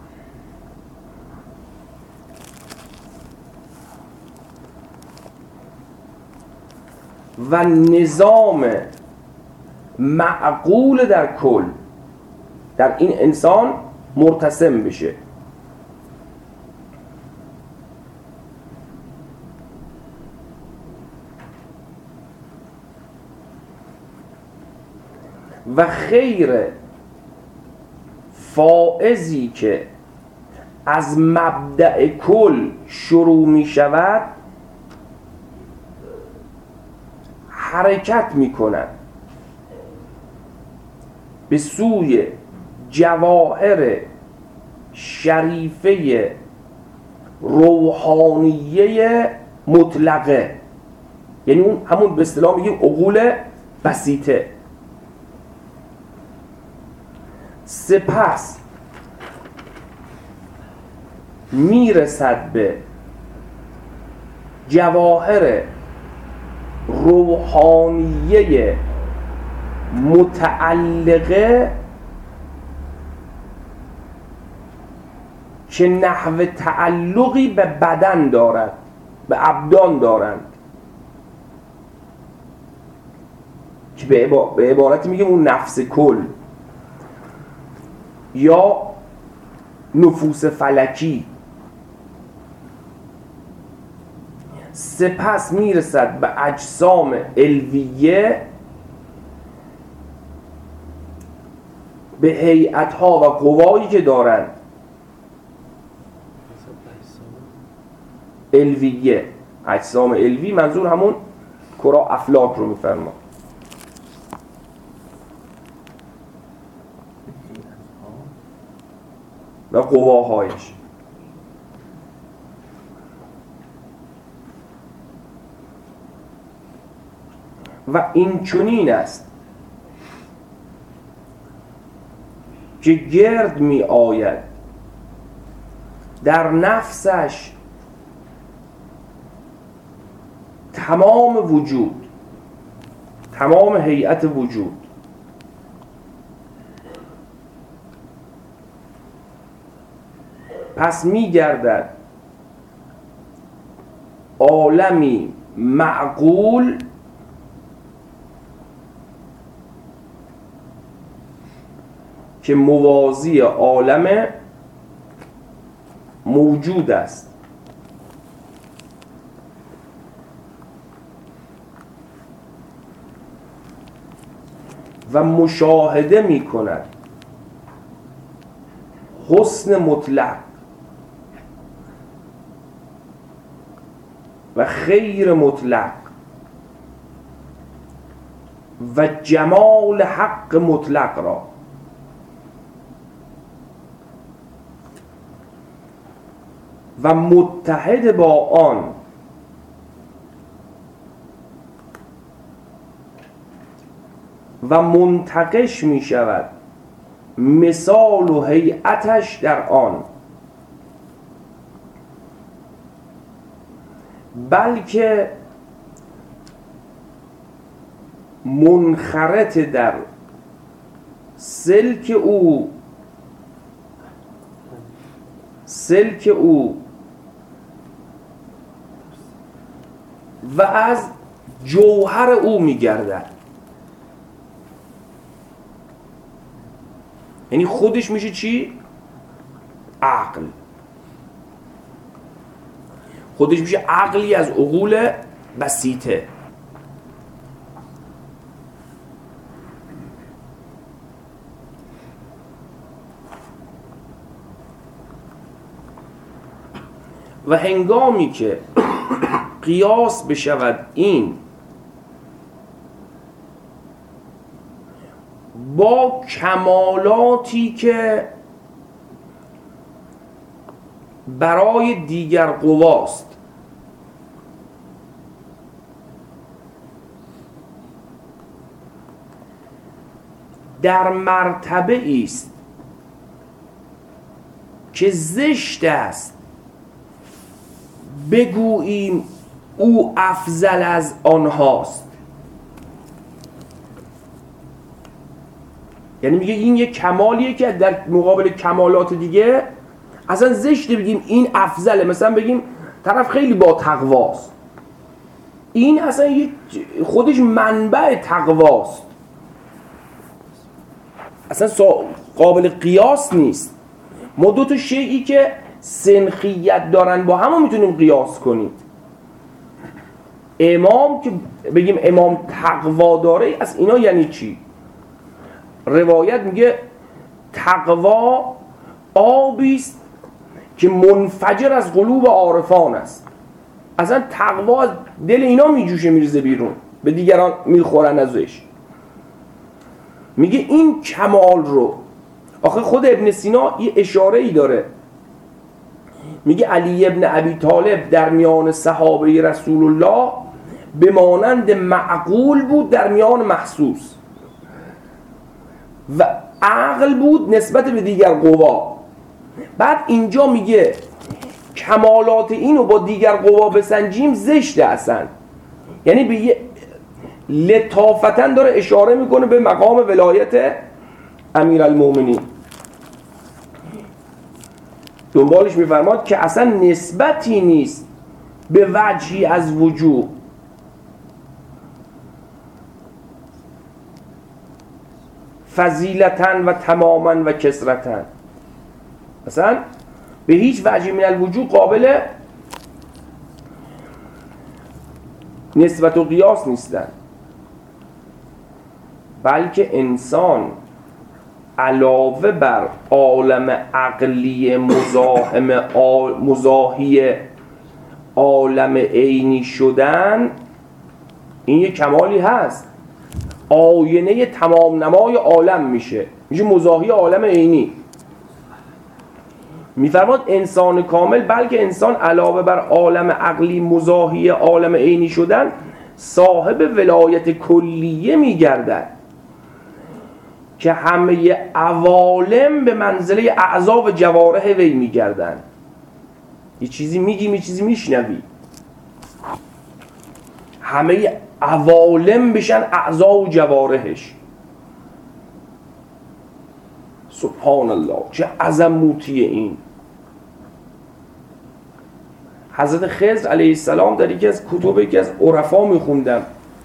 و نظام معقول در کل. در این انسان مرتسم بشه. و خیر فائزی که از مبدأ کل شروع می شود حرکت می کند به سوی جواهر شریفه روحانیه مطلقه، یعنی اون همون به اصطلاح میگیم عقول بسیطه. سپس میرسد به جواهر روحانیه متعلقه که نحو تعلقی به بدن دارد، به ابدان دارند، که به عبارتی میگیم اون نفس کل یا نفوس فلکی. سپس میرسد به اجسام علویه به هیئت‌ها و قوایی که دارند. علویه، اجسام علوی منظور همون کرا افلاک رو میفرما. و قواهایش. و این چنین است که گرد می آید در نفسش تمام وجود، تمام هیئت وجود، پس می گردد عالمی معقول که موازی عالم موجود است. و مشاهده می کند حسن مطلق و خیر مطلق و جمال حق مطلق را و متحد با آن و منتقش می شود مثال و هیئتش در آن، بلکه منخرط در سلک او و از جوهر او می گردد. یعنی خودش میشه چی؟ عقل. خودش میشه عقلی از عقول بسیطه. و هنگامی که قیاس بشود این با کمالاتی که برای دیگر قواست، در مرتبه است که زشت است بگوییم او افضل از آنهاست. یعنی میگه این یک کمالیه که در مقابل کمالات دیگه اصلا زشته بگیم این افضله. مثلا بگیم طرف خیلی با تقواست، این اصلا خودش منبع تقواست، اصلا قابل قیاس نیست. ما دو تا شیئی که سنخیت دارن با هم میتونیم قیاس کنیم. امام که بگیم امام تقوا داره، از اینا یعنی چی؟ روایت میگه تقوا آبیست که منفجر از قلوب عارفان است. اصلا تقوا از دل اینا میجوشه میریزه بیرون، به دیگران میخورن ازش. میگه این کمال رو، آخه خود ابن سینا یه اشاره ای داره، میگه علی ابن ابی طالب در میان صحابه رسول الله به مانند معقول بود در میان محسوس و عقل بود نسبت به دیگر قوا. بعد اینجا میگه کمالات اینو با دیگر قوا بسنجیم زشته اصلا، یعنی به یه لطافتا داره اشاره میکنه به مقام ولایت امیرالمومنین. دنبالش میفرماد که اصلا نسبتی نیست به وجهی از وجوه فضیلتن و تماما و کسرتن، اصلا به هیچ وجهی من الوجوه قابل نسبت و قیاس نیستن. بلکه انسان علاوه بر عالم عقلی مزاحی عالم عینی شدن، این یک کمالی هست، آینه تمام نمای عالم میشه مزاحی عالم عینی. میفرماد انسان کامل، بلکه انسان علاوه بر عالم عقلی مزاحی عالم عینی شدن صاحب ولایت کلیه میگردد که همه عوالم به منزله اعضا و جوارح وی میگردن. یه چیزی میگیم یه چیزی میشنوی، همه عوالم بشن اعضا و جوارحش. سبحان الله، چه عظمتیه این. حضرت خضر علیه السلام در یکی از کتب یکی از عرفا میخوندم،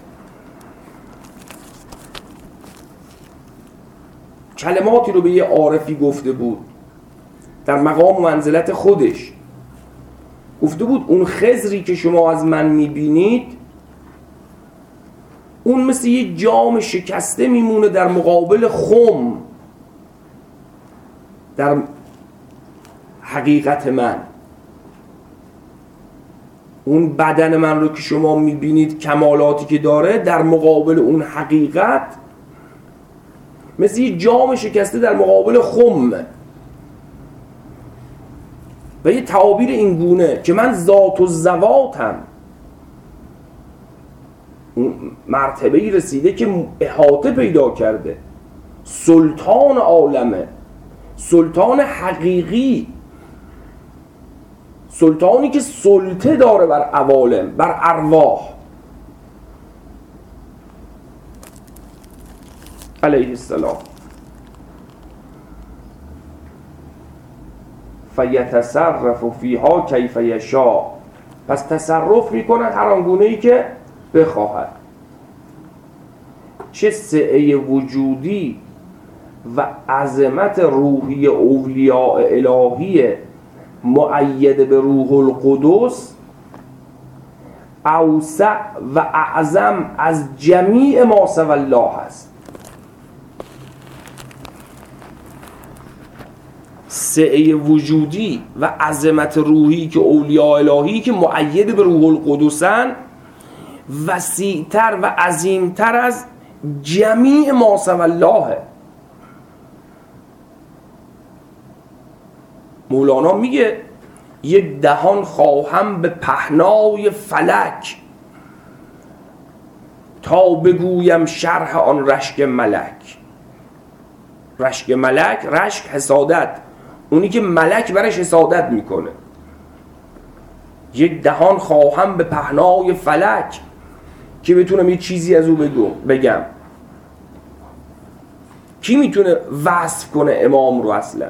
کلماتی رو به یه عارفی گفته بود در مقام و منزلت خودش. گفته بود اون خضری که شما از من میبینید اون مثل یه جام شکسته میمونه در مقابل خم در حقیقت من. اون بدن من رو که شما میبینید کمالاتی که داره در مقابل اون حقیقت مثل یه جام شکسته در مقابل خم. و یه تعابیر این گونه که من ذات و زواتم، اون مرتبه‌ای رسیده که احاطه پیدا کرده، سلطان عالمه، سلطان حقیقی، سلطانی که سلطه داره بر عوالم، بر ارواح. علیه السلام. فیتصرف فیها کیف یشاء، پس تصرف میکنن هر آنگونه‌ای که بخواهد. چه سعه وجودی و عظمت روحی اولیاء الهی مؤید به روح القدس اوسع و اعظم از جمیع ما سوی الله است. سعه وجودی و عظمت روحی که اولیاء الهی که مؤید به روح القدسن وسیع‌تر و عظیم‌تر از جمیع ما سوی الله. مولانا میگه یک دهان خواهم به پهنای فلک تا بگویم شرح آن رشک ملک. رشک ملک، رشک حسادت، اونی که ملک برش حسادت میکنه. یک دهان خواهم به پهنای فلک که بتونم یه چیزی از او بگم. کی میتونه وصف کنه امام رو اصلا؟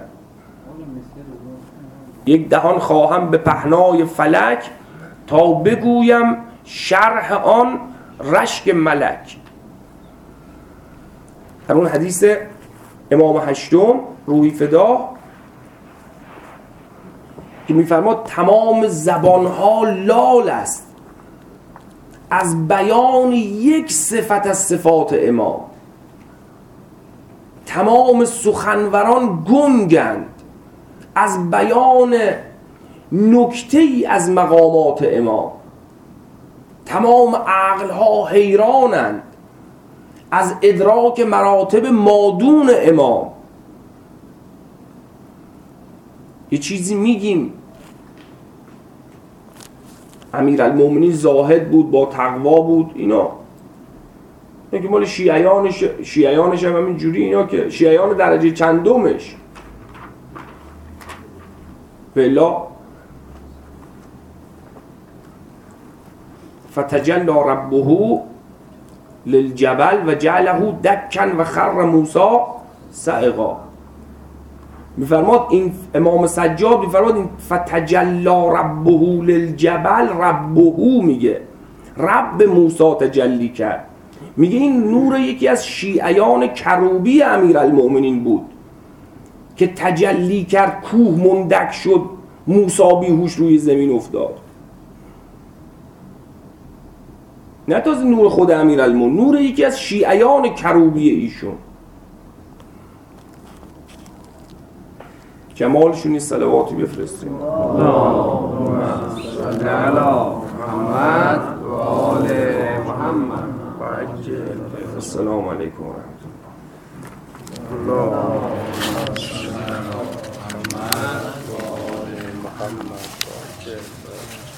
یک دهان خواهم به پهنای فلک تا بگویم شرح آن رشک ملک. در اون حدیث امام هشتم روحی فدا که میفرماد تمام زبانها لال است از بیان یک صفت از صفات امام، تمام سخنوران گنگند از بیان نکته‌ای از مقامات امام، تمام عقلها حیرانند از ادراک مراتب مادون امام. یه چیزی میگیم امیرالمومنین زاهد بود، با تقوا بود، اینا که مال شیعیانش هم همین جوری، اینا که شیعیان درجه چندمش بلا فتجلی ربه للجبل و جعله دکا و خر موسی صعقا. میفرماد این امام سجاد، میفرماد این فتجلی ربه للجبل، ربه میگه رب موسی تجلی کرد، میگه این نور یکی از شیعیان کروبی امیرالمومنین بود که تجلی کرد، کوه مندک شد، موسی بیهوش روی زمین افتاد. نه تازه نور خود امیرالمومنین، نور یکی از شیعیان کروبی ایشون. کمالشونی صلواتی بفرستیم. اللهم صل علی محمد و آل محمد. السلام علیکم و رحمت الله. اللهم صل علی محمد و آل محمد.